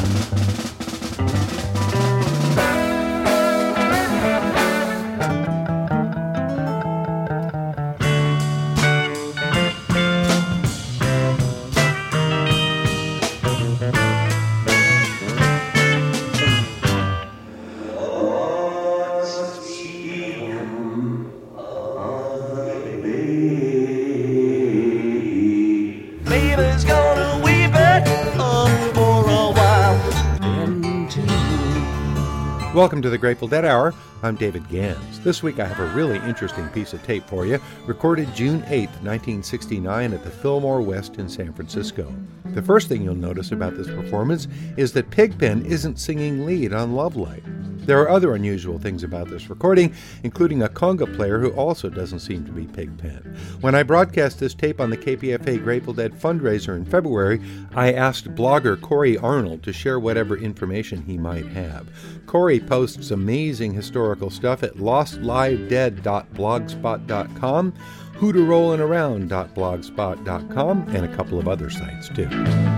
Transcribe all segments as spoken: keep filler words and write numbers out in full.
Welcome to the Grateful Dead Hour. I'm David Gans. This week I have a really interesting piece of tape for you, recorded June eighth, nineteen sixty-nine at the Fillmore West in San Francisco. The first thing you'll notice about this performance is that Pigpen isn't singing lead on Love Light. There are other unusual things about this recording, including a conga player who also doesn't seem to be Pigpen. When I broadcast this tape on the K P F A Grateful Dead fundraiser in February, I asked blogger Corey Arnold to share whatever information he might have. Corey posts amazing historical stuff at lost live dead dot blogspot dot com, hooterrollin' around dot blogspot dot com, and a couple of other sites, too.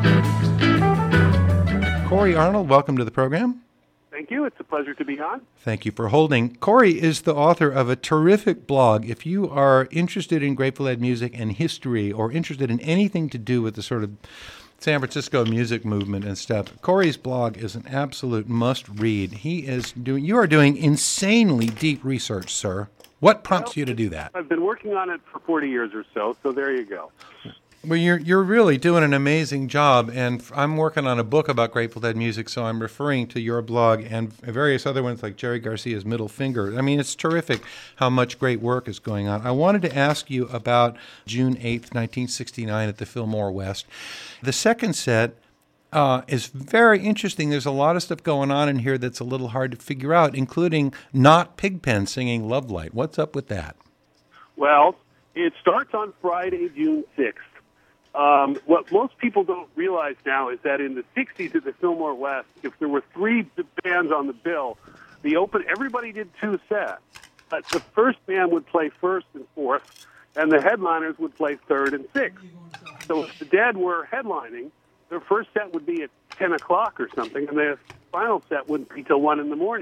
Corey Arnold, welcome to the program. Thank you. It's a pleasure to be on. Thank you for holding. Corey is the author of a terrific blog. If you are interested in Grateful Dead music and history, or interested in anything to do with the sort of San Francisco music movement and stuff, Corey's blog is an absolute must-read. He is doing. You are doing insanely deep research, sir. What prompts well, you to do that? I've been working on it for forty years or so, so there you go. Well, you're you're really doing an amazing job, and I'm working on a book about Grateful Dead music, so I'm referring to your blog and various other ones like Jerry Garcia's Middle Finger. I mean, it's terrific how much great work is going on. I wanted to ask you about June eighth, nineteen sixty-nine at the Fillmore West. The second set uh, is very interesting. There's a lot of stuff going on in here that's a little hard to figure out, including not Pigpen singing Love Light. What's up with that? Well, it starts on Friday, June sixth. Um, what most people don't realize now is that in the sixties at the Fillmore West, if there were three bands on the bill, the open everybody did two sets. But the first band would play first and fourth, and the headliners would play third and sixth. So if the Dead were headlining, their first set would be at ten o'clock or something, and the final set wouldn't be till one in the morning.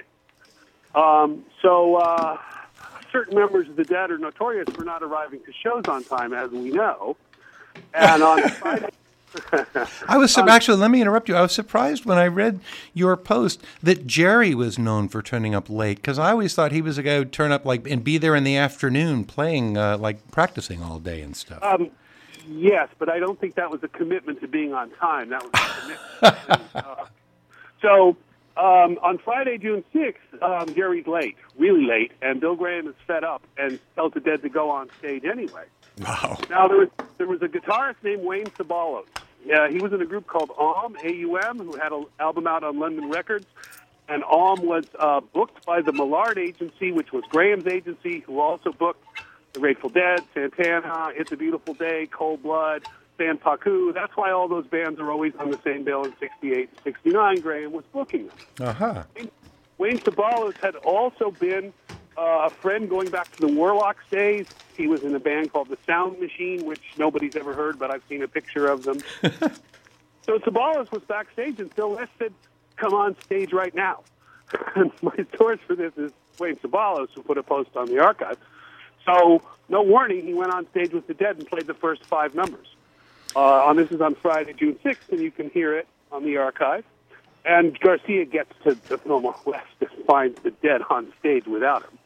Um, so uh, certain members of the Dead are notorious for not arriving to shows on time, as we know. And on Friday, I was um, actually. Let me interrupt you. I was surprised when I read your post that Jerry was known for turning up late, because I always thought he was a guy who'd turn up like and be there in the afternoon, playing uh, like practicing all day and stuff. Um, yes, but I don't think that was a commitment to being on time. That was a commitment. uh, so um, on Friday, June sixth, um, Jerry's late, really late, and Bill Graham is fed up and tells the Dead to go on stage anyway. Wow. Now, there was there was a guitarist named Wayne Sabalos. Uh, he was in a group called A U M, A U M, who had an album out on London Records. And A U M was uh, booked by the Millard Agency, which was Graham's agency, who also booked the Grateful Dead, Santana, It's a Beautiful Day, Cold Blood, San Paku. That's why all those bands are always on the same bill in sixty-eight and sixty-nine. Graham was booking them. Uh-huh. Wayne, Wayne Sabalos had also been Uh, a friend going back to the Warlocks days. He was in a band called the Sound Machine, which nobody's ever heard, but I've seen a picture of them. So Sabalos was backstage, and Phil Lesh said, come on stage right now. And my source for this is Wayne Sabalos, who put a post on the archive. So, no warning, he went on stage with the Dead and played the first five numbers. Uh, and this is on Friday, June sixth, and you can hear it on the archive. And Garcia gets to the Fillmore West and finds the Dead on stage without him.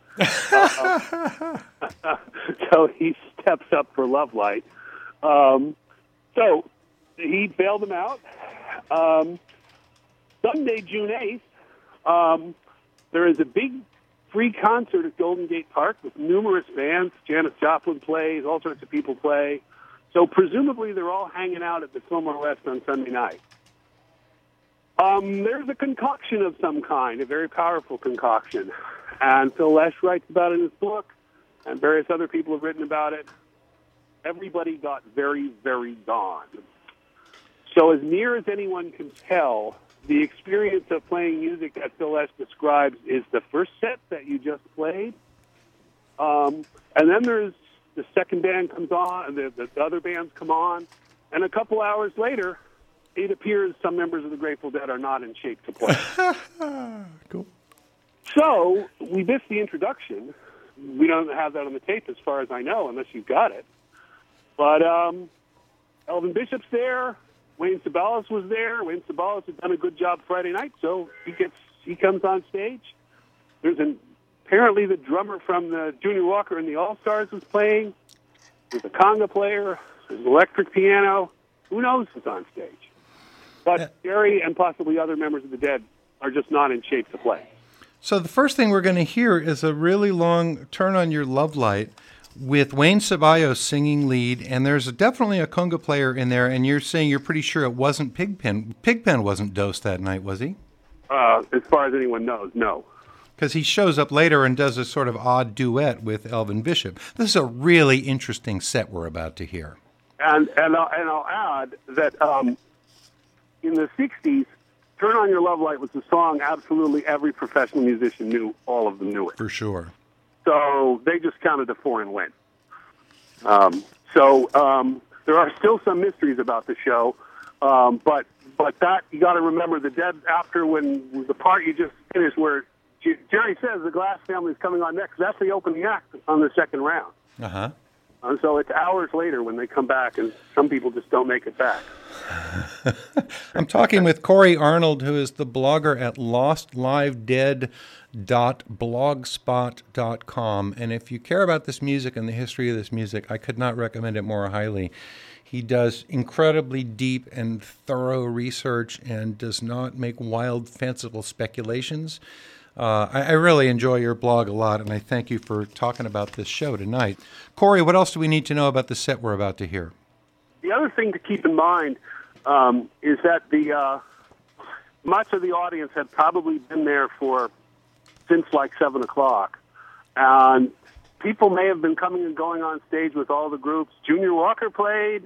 uh, so he steps up for Love Light. Um, so he bailed him out. Um, Sunday, June eighth, um, there is a big free concert at Golden Gate Park with numerous bands. Janis Joplin plays, all sorts of people play. So presumably they're all hanging out at the Fillmore West on Sunday night. Um, there's a concoction of some kind, a very powerful concoction. And Phil Lesh writes about it in his book, and various other people have written about it. Everybody got very, very gone. So as near as anyone can tell, the experience of playing music that Phil Lesh describes is the first set that you just played. Um, and then there's the second band comes on, and the, the other bands come on. And a couple hours later, it appears some members of the Grateful Dead are not in shape to play. Cool. So we missed the introduction. We don't have that on the tape as far as I know, unless you've got it. But um, Elvin Bishop's there. Wayne Sabalos was there. Wayne Sabalos had done a good job Friday night, so he gets he comes on stage. There's an apparently the drummer from the Junior Walker and the All-Stars was playing. There's a conga player. There's an electric piano. Who knows who's on stage? But yeah. Jerry and possibly other members of the Dead are just not in shape to play. So the first thing we're going to hear is a really long Turn on Your Love Light with Wayne Ceballos singing lead, and there's a, definitely a conga player in there, and you're saying you're pretty sure it wasn't Pigpen. Pigpen wasn't dosed that night, was he? Uh, as far as anyone knows, no. Because he shows up later and does a sort of odd duet with Elvin Bishop. This is a really interesting set we're about to hear. And and I'll, and I'll add that um, in the sixties, Turn on Your Love Light was a song absolutely every professional musician knew. All of them knew it. For sure. So they just counted to four and went. Um, so um, there are still some mysteries about the show, um, but but that you got to remember the Dead after when the part you just finished where G- Jerry says the Glass family is coming on next. That's the opening act on the second round. Uh huh. And so it's hours later when they come back, and some people just don't make it back. I'm talking with Corey Arnold, who is the blogger at lost live dead dot blogspot dot com. And if you care about this music and the history of this music, I could not recommend it more highly. He does incredibly deep and thorough research and does not make wild, fanciful speculations. Uh, I, I really enjoy your blog a lot, and I thank you for talking about this show tonight. Corey, what else do we need to know about the set we're about to hear? The other thing to keep in mind um, is that the uh, much of the audience had probably been there for since like seven o'clock, and people may have been coming and going on stage with all the groups. Junior Walker played,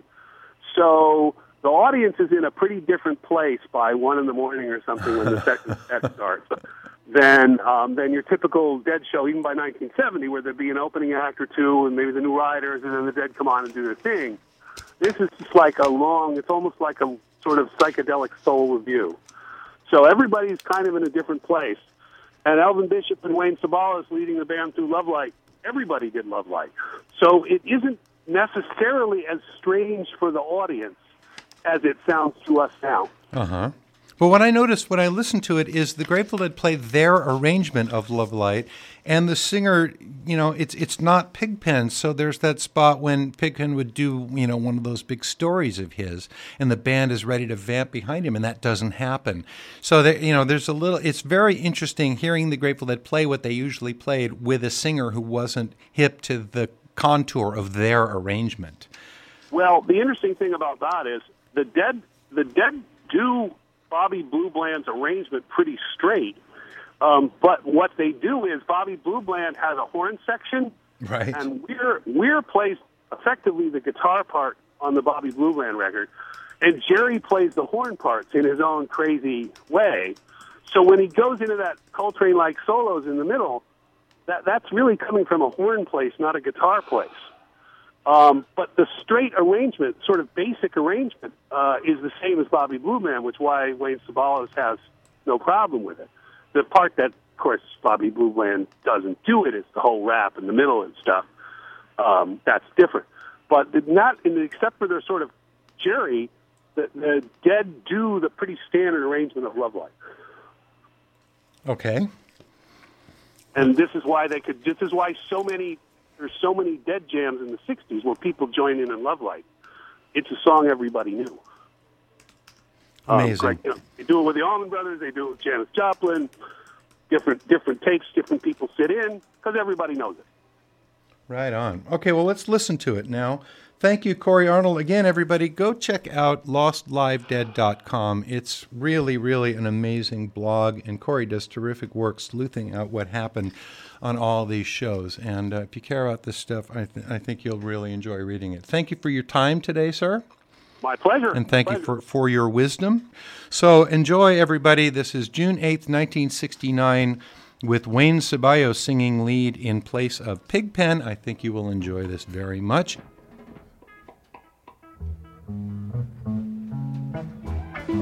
so the audience is in a pretty different place by one in the morning or something when the second set starts than um, than your typical Dead show, even by nineteen seventy, where there'd be an opening act or two, and maybe the New Riders, and then the Dead come on and do their thing. This is just like a long, it's almost like a sort of psychedelic soul review. So everybody's kind of in a different place. And Elvin Bishop and Wayne Sabalos leading the band through Love Light, everybody did Love Light. So it isn't necessarily as strange for the audience as it sounds to us now. Uh-huh. But what I noticed when I listened to it is the Grateful Dead play their arrangement of Love Light, and the singer, you know, it's it's not Pigpen, so there's that spot when Pigpen would do, you know, one of those big stories of his, and the band is ready to vamp behind him, and that doesn't happen. So, there, you know, there's a little, it's very interesting hearing the Grateful Dead play what they usually played with a singer who wasn't hip to the contour of their arrangement. Well, the interesting thing about that is the Dead, the Dead do Bobby Blue Bland's arrangement pretty straight. Um, but what they do is Bobby Blue Bland has a horn section, right? And Weir Weir plays effectively the guitar part on the Bobby Blue Bland record, and Jerry plays the horn parts in his own crazy way. So when he goes into that Coltrane-like solos in the middle, that that's really coming from a horn place, not a guitar place. Um, but the straight arrangement, sort of basic arrangement, uh, is the same as Bobby Blue Bland, which is why Wayne Sabalos has no problem with it. The part that, of course, Bobby Blue Bland doesn't do it is the whole rap in the middle and stuff. Um, that's different. But not in the, except for their sort of Jerry, the, the Dead do the pretty standard arrangement of Love Light. Okay. And this is why they could. This is why so many. There's so many Dead jams in the sixties where people join in in Love Light. It's a song everybody knew. Amazing. Um, Greg, you know, they do it with the Allman Brothers. They do it with Janis Joplin. Different different takes, different people sit in, because everybody knows it. Right on. Okay, well, let's listen to it now. Thank you, Corey Arnold. Again, everybody, go check out lost live dead dot com. It's really, really an amazing blog, and Corey does terrific work sleuthing out what happened on all these shows. And uh, if you care about this stuff, I, th- I think you'll really enjoy reading it. Thank you for your time today, sir. My pleasure. And thank pleasure. you for, for your wisdom. So enjoy, everybody. This is June eighth, nineteen sixty-nine, with Wayne Ceballos singing lead in place of Pigpen. I think you will enjoy this very much.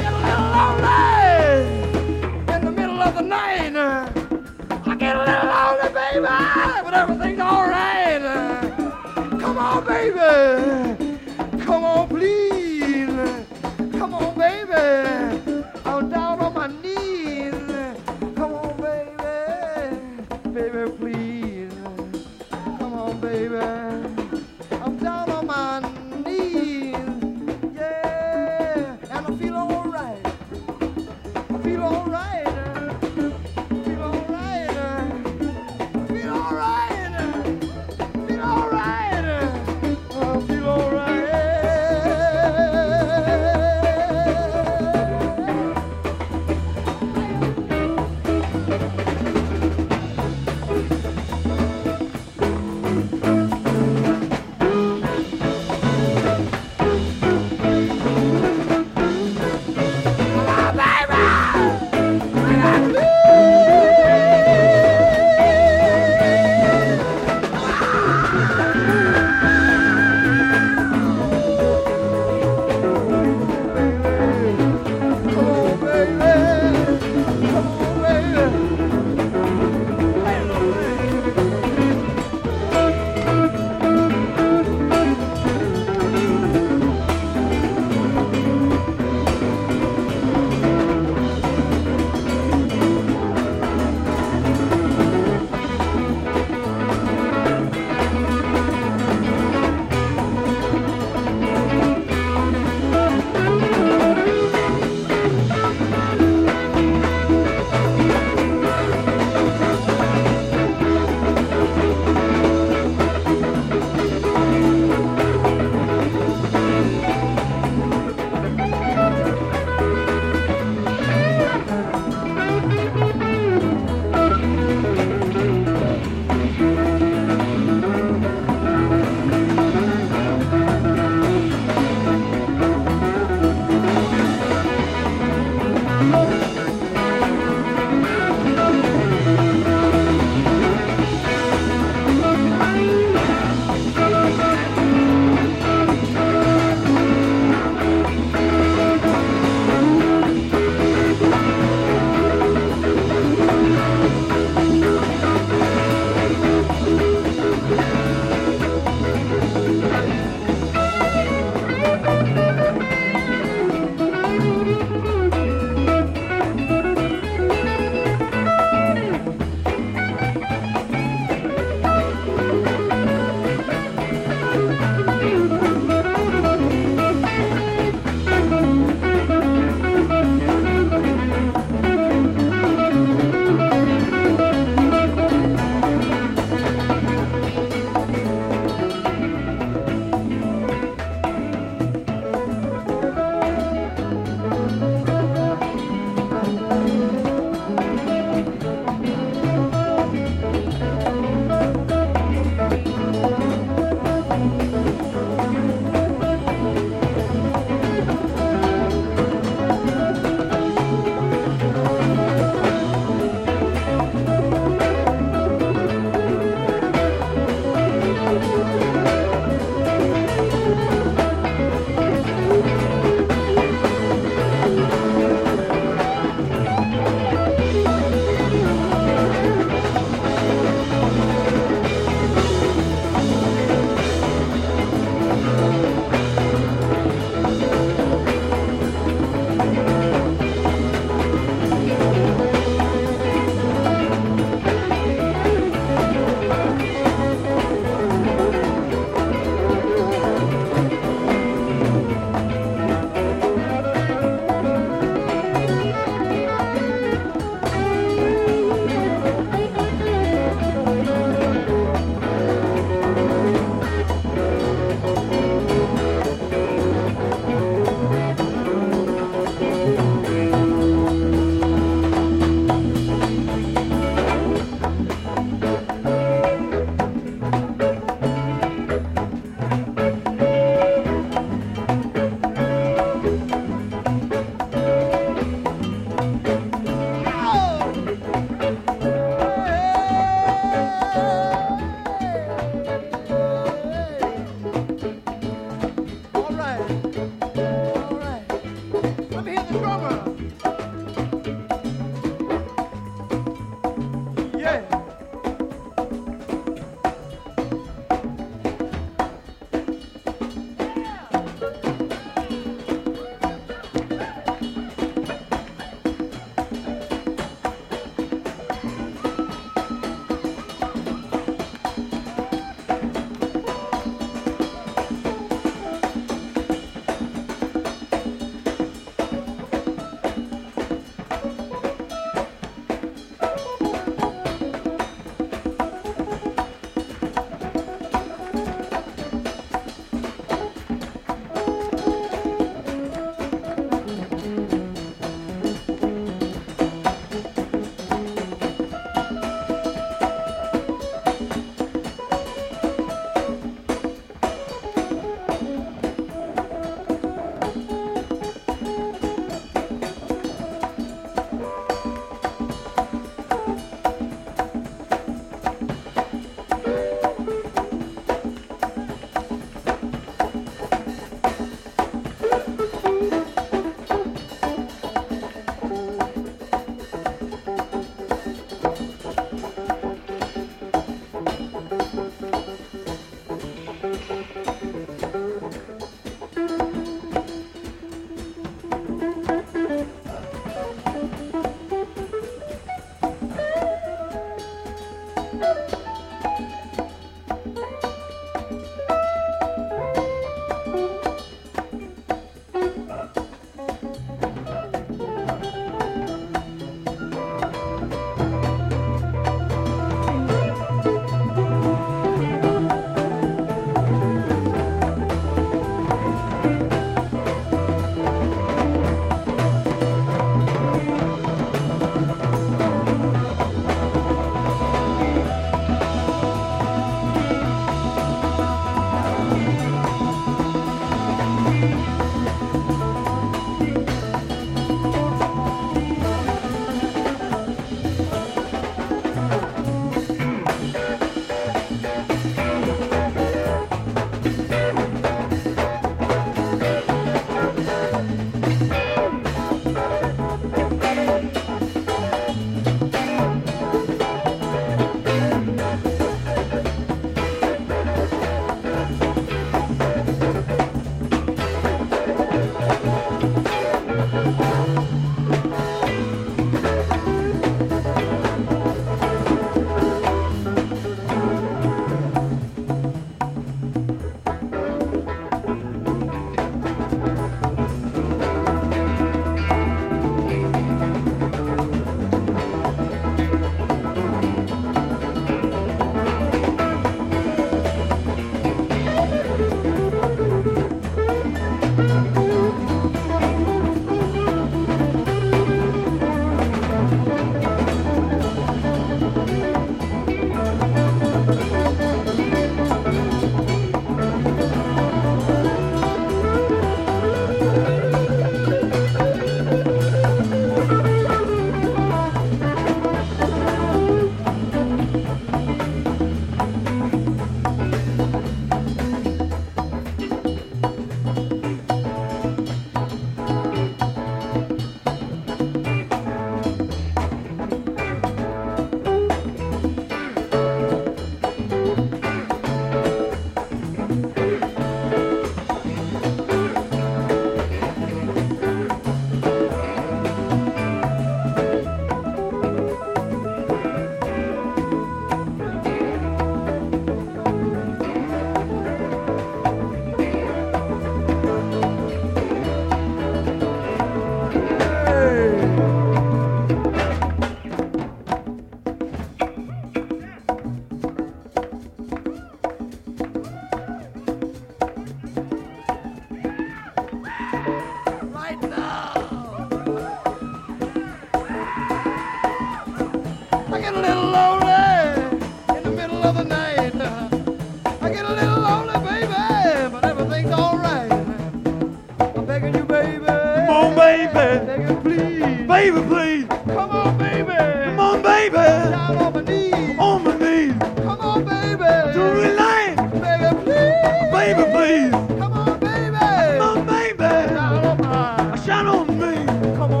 Baby, please. Come on, baby. Come on, baby. Down on my knees. On my knees. Come on, baby. To the line. Baby, please. Baby, please. Come on, baby. Come on, baby. Down on my. Shine on me. Come on.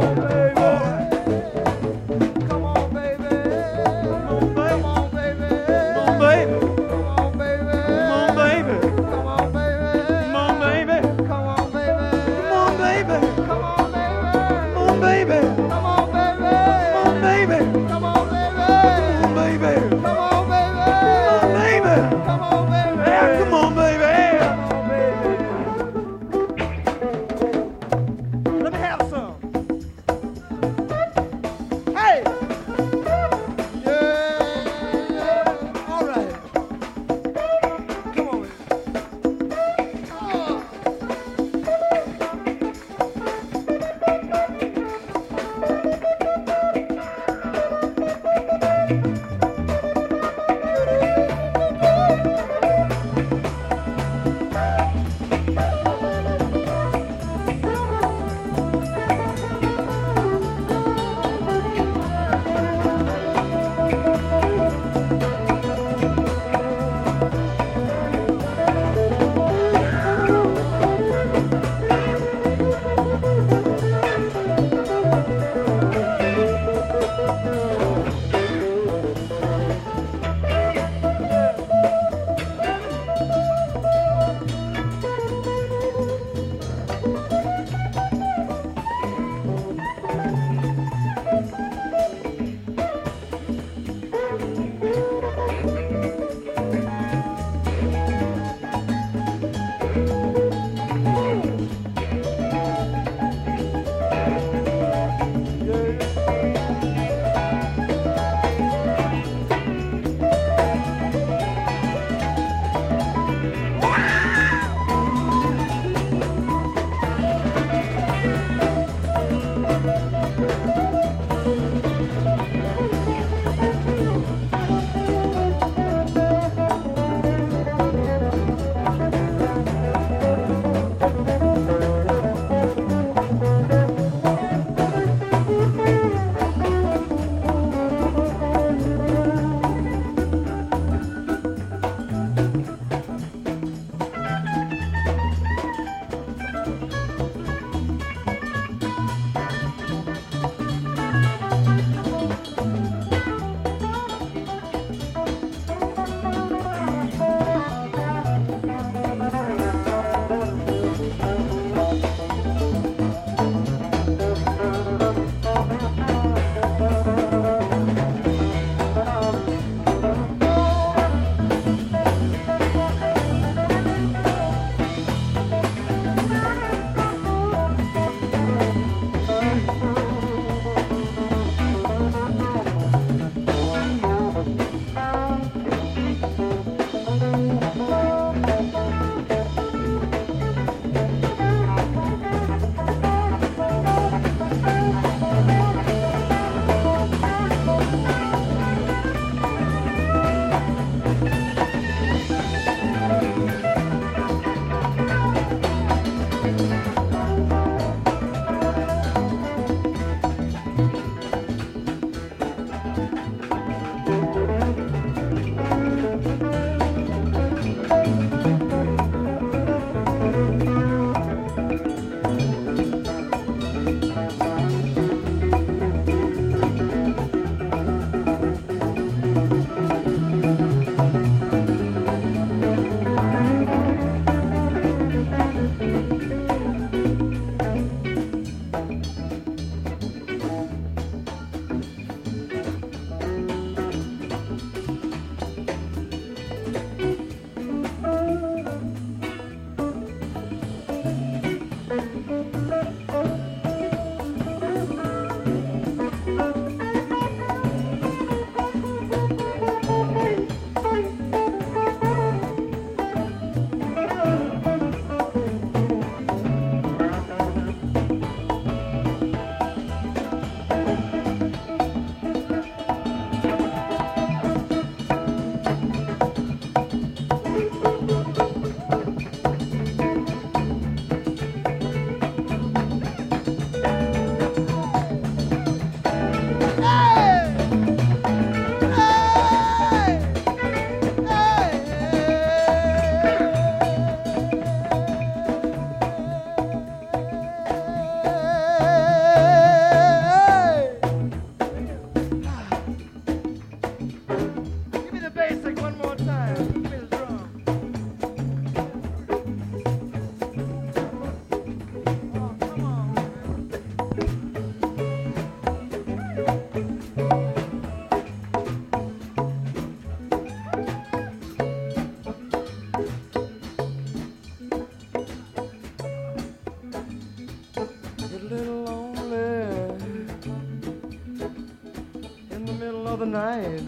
the night.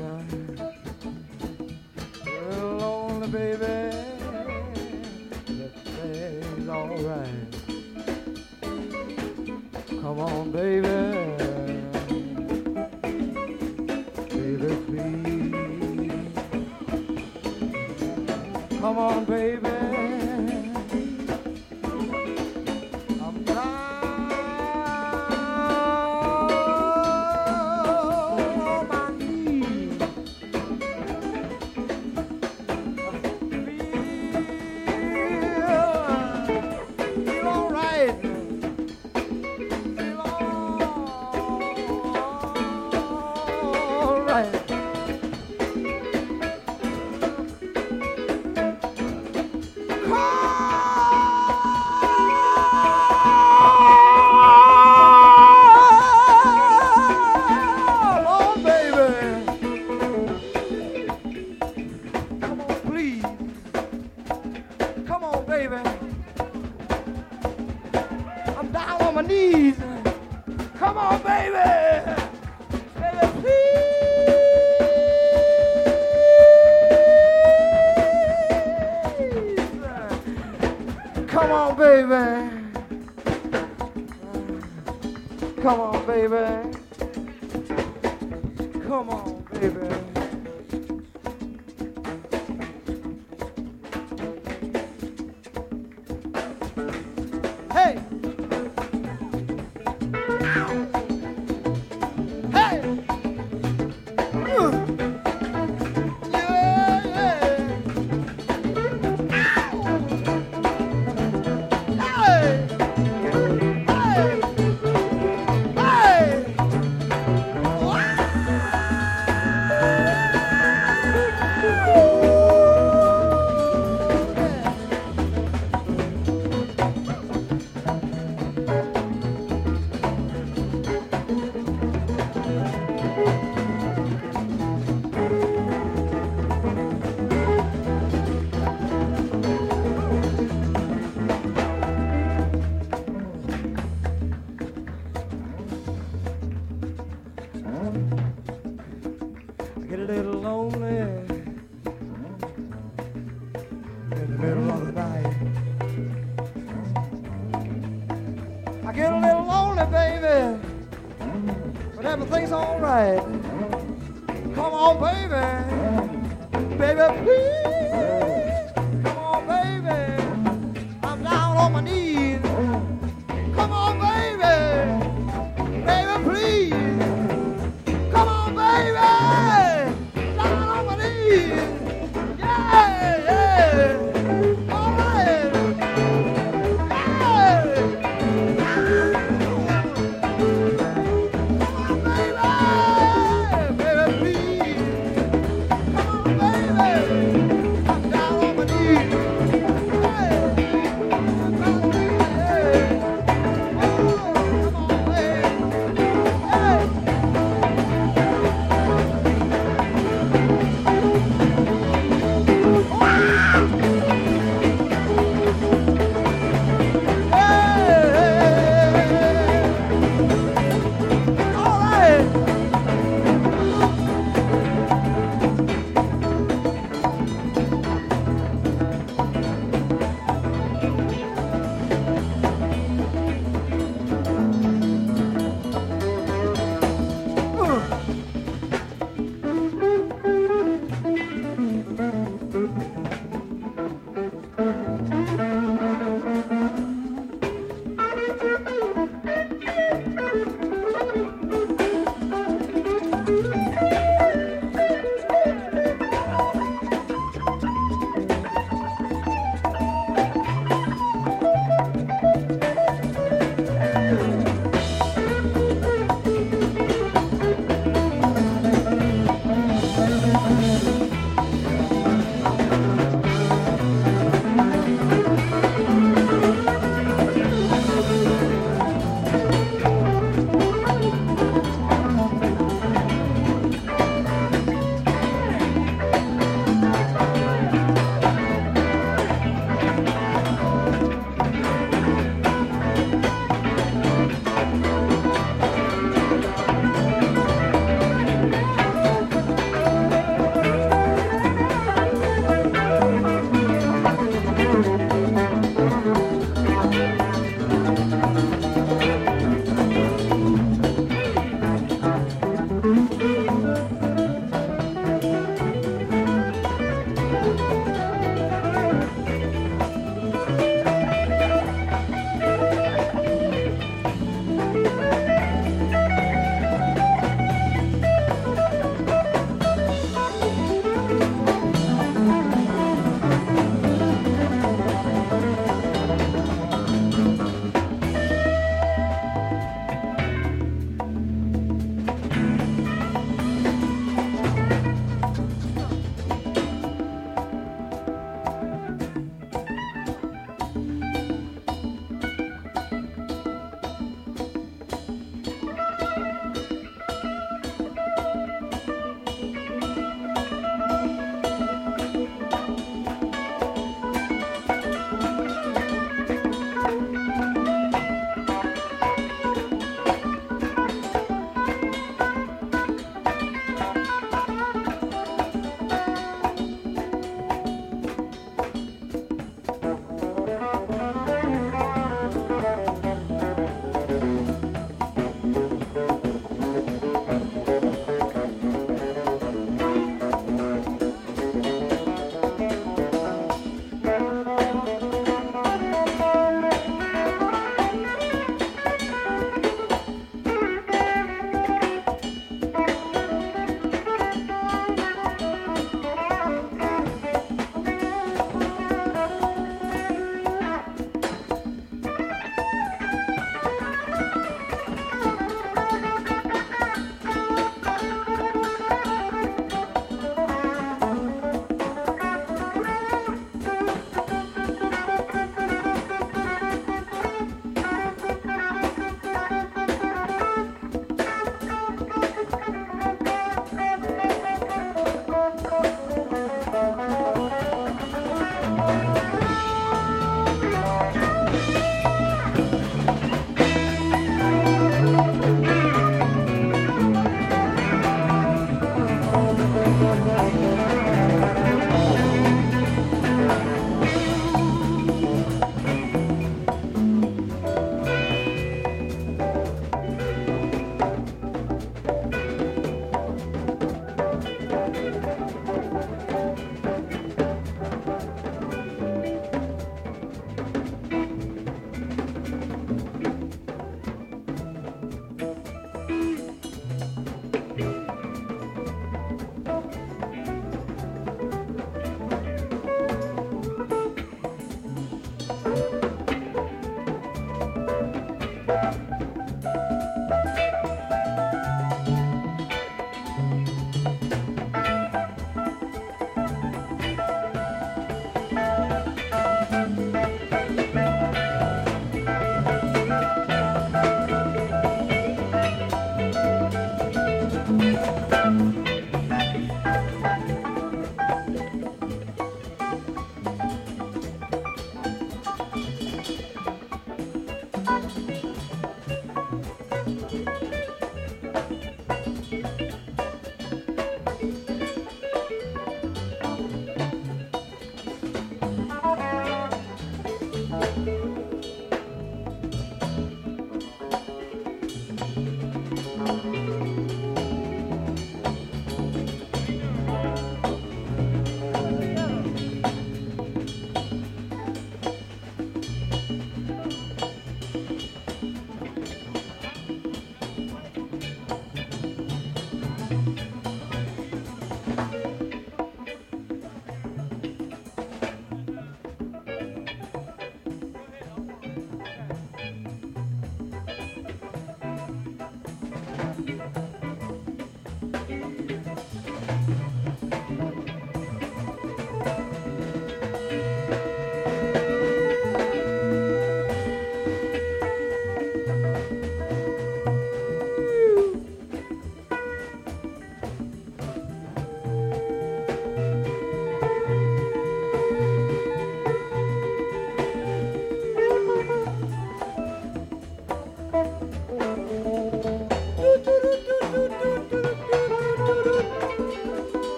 Well, lonely baby, everything's alright. Come on, baby, baby, please. Come on, baby.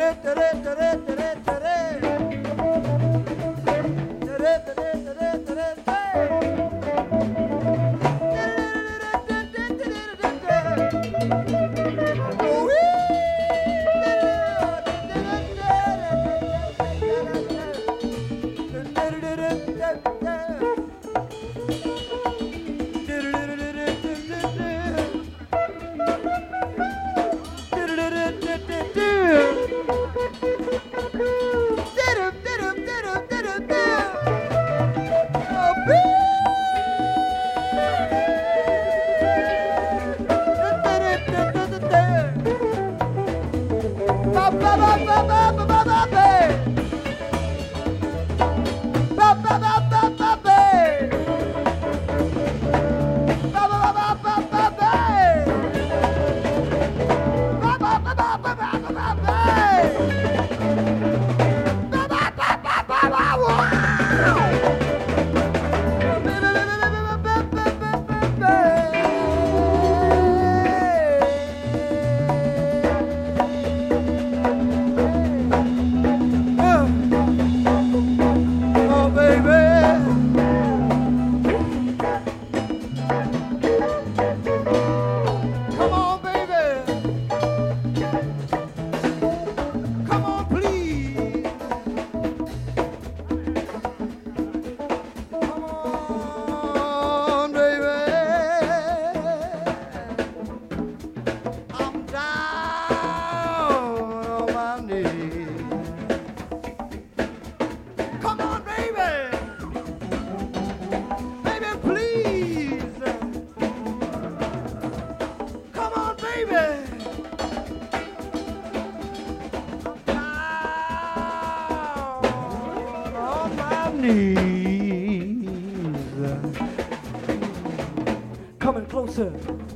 Coming closer.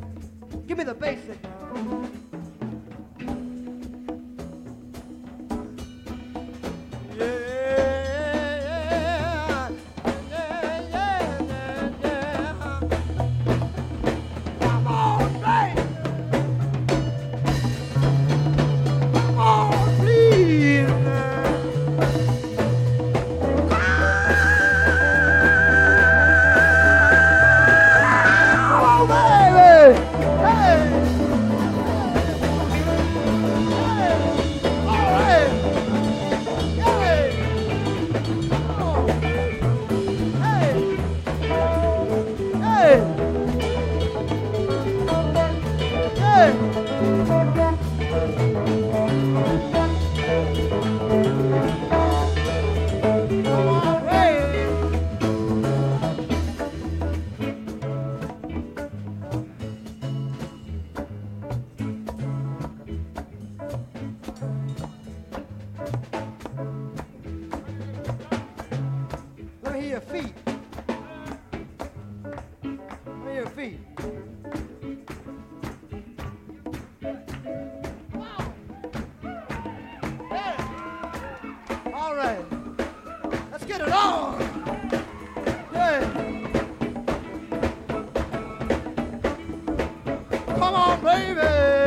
Give me the basic. Let me hear your feet. Let me hear your feet. All right. Let's get it on. Yeah. Come on, baby.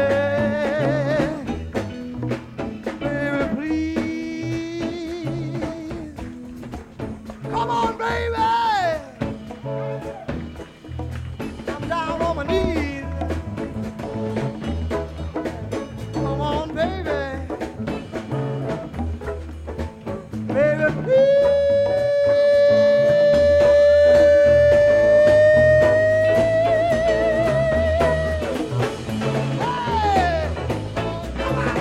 Baby, please. Come on, baby. I'm down on my knees. Come on, baby. Baby, please. Hey! Come on.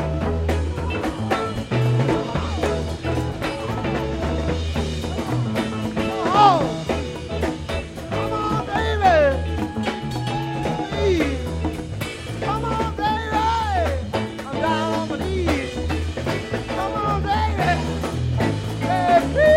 Oh! Come on, baby. Please. Come on, baby. I'm down on my knees. Come on, baby. Hey, please.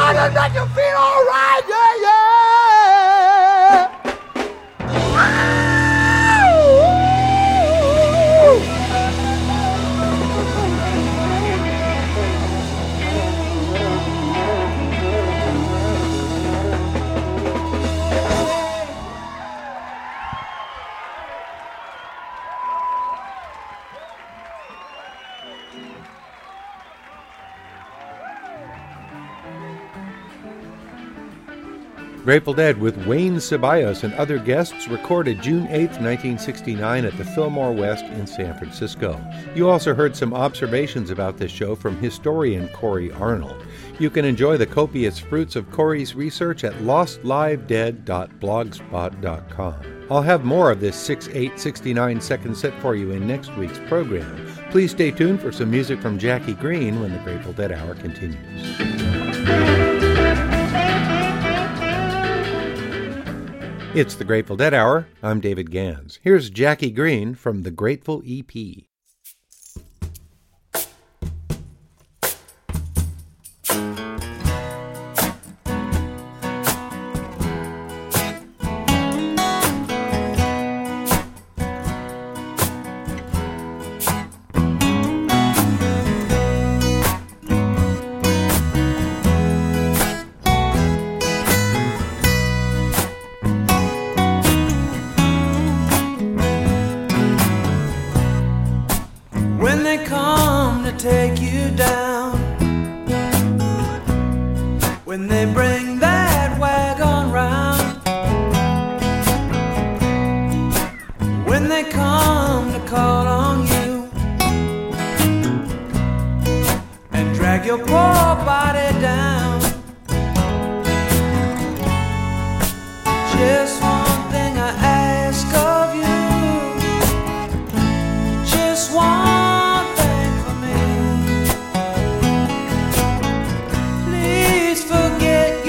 to make you feel all right, yeah, yeah. Grateful Dead with Wayne Ceballos and other guests recorded June eighth, nineteen sixty-nine at the Fillmore West in San Francisco. You also heard some observations about this show from historian Corey Arnold. You can enjoy the copious fruits of Corey's research at lost live dead dot blogspot dot com. I'll have more of this six eight sixty-nine second set for you in next week's program. Please stay tuned for some music from Jackie Green when the Grateful Dead Hour continues. It's the Grateful Dead Hour. I'm David Gans. Here's Jackie Green from the Grateful E P. Take you down when they bring that wagon round, when they come to call on you and drag your poor body down. Just one thing I ask of you, just one. Forget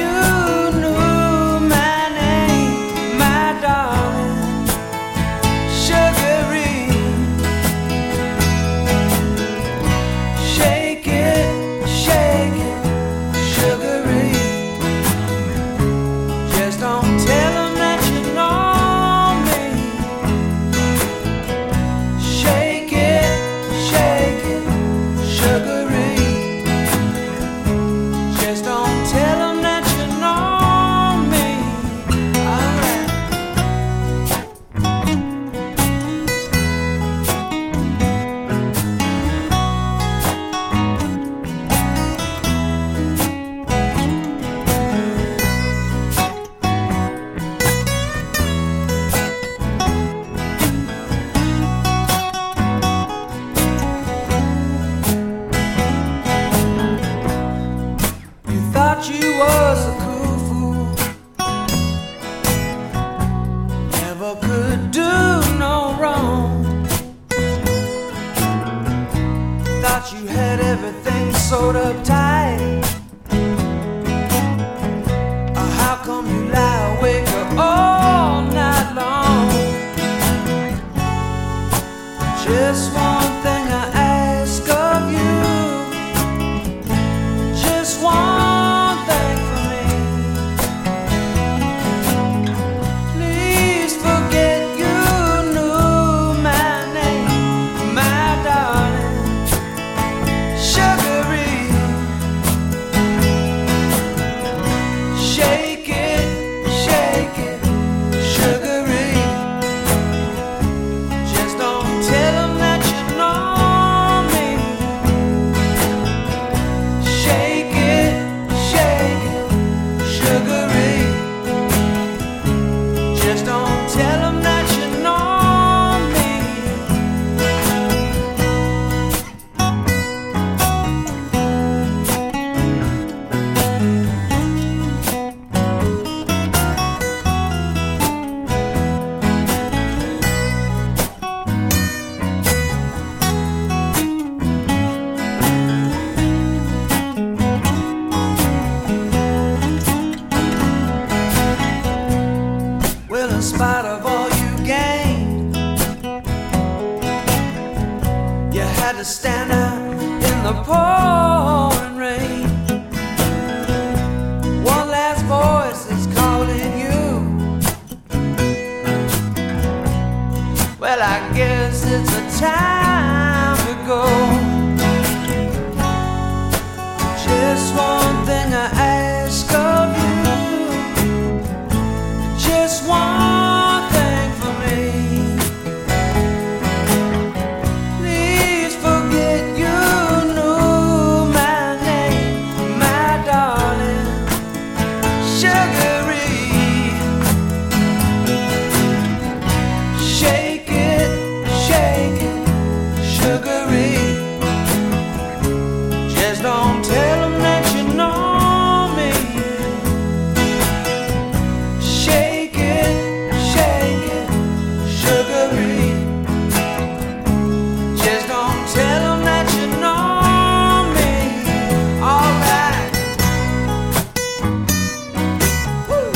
it's a time to go. Just one thing I ask of you, just one thing for me. Please forget you knew my name, my darling, sugary. Shake it, shake it, sugary. Just don't tell them that you know me. Shake it, shake it, sugary. Just don't tell them that you know me. All right. Woo.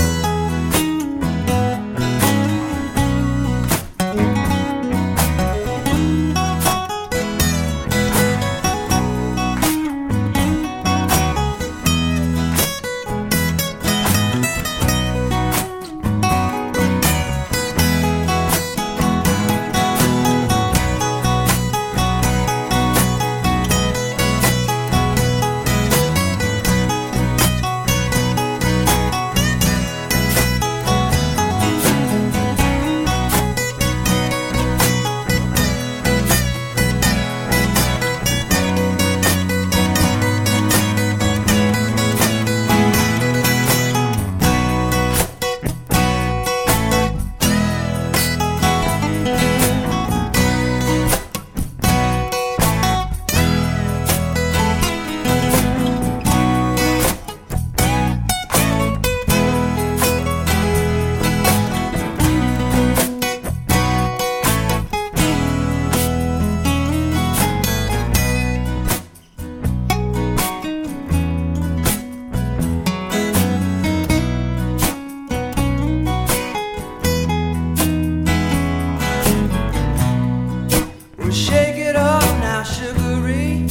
Well, shake it up now, sugary.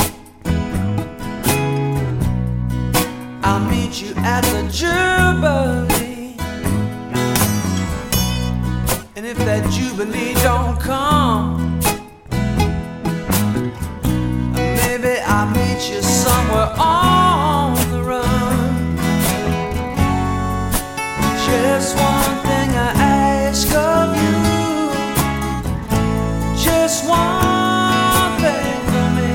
I'll meet you at the Jubilee. And if that Jubilee don't come, maybe I'll meet you somewhere on the run. Just one thing I ask of you, just one thing for me.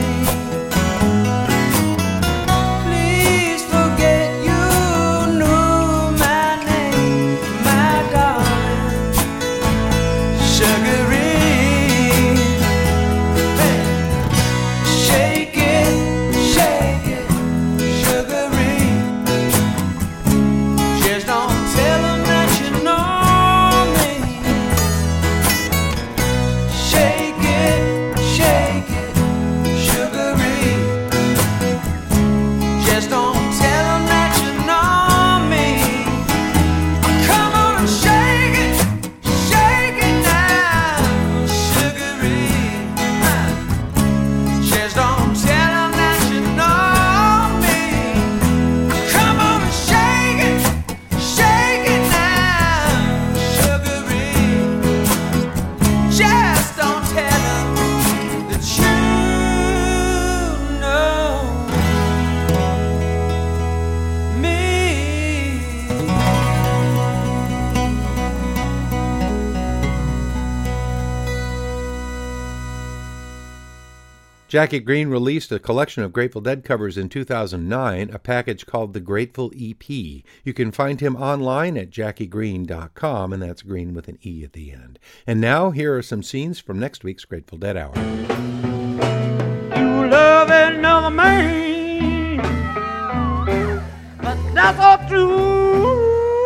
Please forget you knew my name, my darling, sugary. Hey. Shake it, shake it, sugary. Just don't tell them that you know me. Shake it, shake it, sugary. Just don't tell them that you know me. Come on and shake it, shake it now, sugary. Just don't tell them that you know me. Come on and shake it, shake it now, sugary. Just don't tell them that you know me. Jackie Green released a collection of Grateful Dead covers in two thousand nine, a package called the Grateful E P. You can find him online at jackie green dot com, and that's green with an E at the end. And now, here are some scenes from next week's Grateful Dead Hour. You love another man, but that's all true.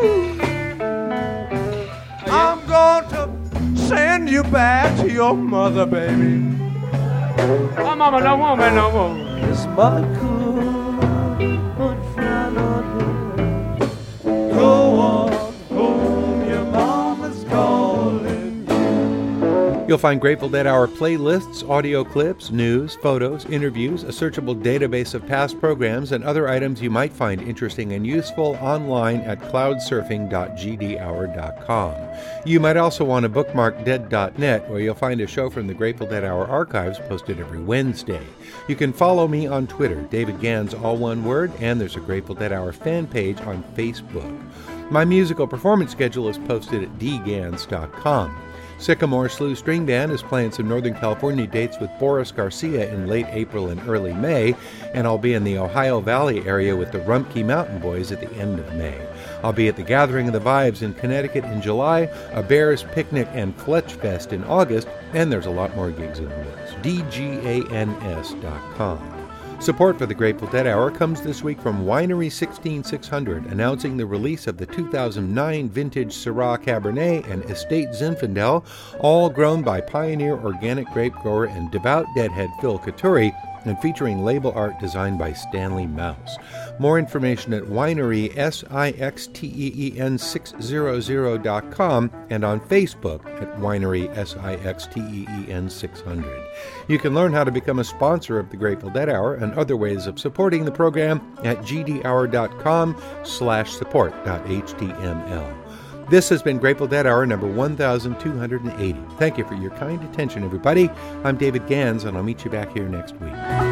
I'm going to send you back to your mother, baby. My mama don't want me no more. This mother could frown on her. Go on home, your mama's calling you. You'll find Grateful Dead Hour playlists, audio clips, news, photos, interviews, a searchable database of past programs, and other items you might find interesting and useful online at cloud surfing dot g d hour dot com. You might also want to bookmark dead dot net, where you'll find a show from the Grateful Dead Hour archives posted every Wednesday. You can follow me on Twitter, David Gans, all one word, and there's a Grateful Dead Hour fan page on Facebook. My musical performance schedule is posted at d gans dot com. Sycamore Slough String Band is playing some Northern California dates with Boris Garcia in late April and early May, and I'll be in the Ohio Valley area with the Rumpke Mountain Boys at the end of May. I'll be at the Gathering of the Vibes in Connecticut in July, a Bears Picnic and Fletch Fest in August, and there's a lot more gigs in the works. d gans dot com. Support for the Grateful Dead Hour comes this week from Winery sixteen six hundred, announcing the release of the two thousand nine vintage Syrah Cabernet and Estate Zinfandel, all grown by pioneer organic grape grower and devout Deadhead Phil Couturi, and featuring label art designed by Stanley Mouse. More information at winery sixteen six hundred dot com and on Facebook at winery sixteen six hundred. You can learn how to become a sponsor of the Grateful Dead Hour and other ways of supporting the program at g d hour dot com slash support dot h t m l. This has been Grateful Dead Hour number one thousand two hundred eighty. Thank you for your kind attention, everybody. I'm David Gans, and I'll meet you back here next week.